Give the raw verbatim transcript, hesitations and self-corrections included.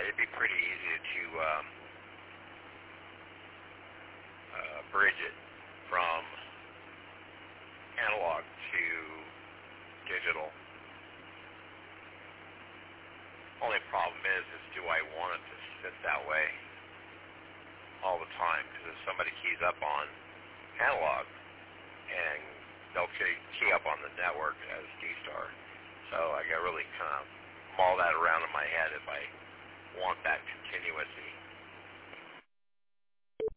it'd be pretty easy to um, uh, bridge it from analog to digital. Only problem is, is do I want it to sit that way all the time? Because if somebody keys up on analog, and they'll key, key up on the network as D-Star. So I got to really kind of mull that around in my head if I want that continuous